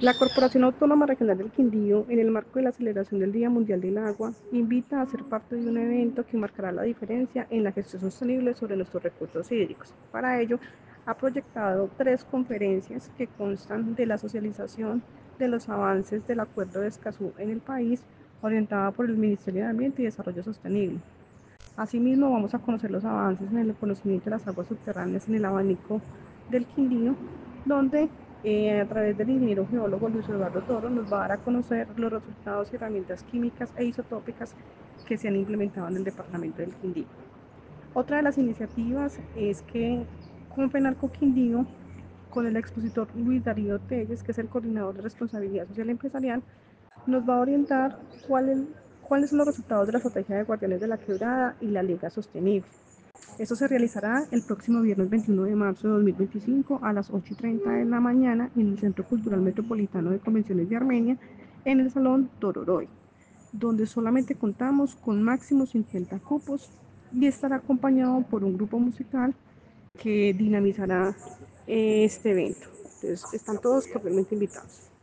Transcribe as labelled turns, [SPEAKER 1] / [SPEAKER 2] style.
[SPEAKER 1] La Corporación Autónoma Regional del Quindío, en el marco de la celebración del Día Mundial del Agua, invita a ser parte de un evento que marcará la diferencia en la gestión sostenible sobre nuestros recursos hídricos. Para ello, ha proyectado 3 conferencias que constan de la socialización de los avances del Acuerdo de Escazú en el país, orientada por el Ministerio de Ambiente y Desarrollo Sostenible. Asimismo, vamos a conocer los avances en el conocimiento de las aguas subterráneas en el abanico del Quindío, donde a través del ingeniero geólogo Luis Eduardo Toro nos va a dar a conocer los resultados y herramientas químicas e isotópicas que se han implementado en el departamento del Quindío. Otra de las iniciativas es que con Fenalco Quindío, con el expositor Luis Darío Telles, que es el coordinador de responsabilidad social empresarial, nos va a orientar cuáles son los resultados de la estrategia de Guardianes de la Quebrada y la Liga Sostenible. Esto se realizará el próximo viernes 21 de marzo de 2025 a las 8:30 de la mañana en el Centro Cultural Metropolitano de Convenciones de Armenia, en el Salón Tororoy, donde solamente contamos con máximo 50 cupos y estará acompañado por un grupo musical que dinamizará este evento. Entonces, están todos cordialmente invitados.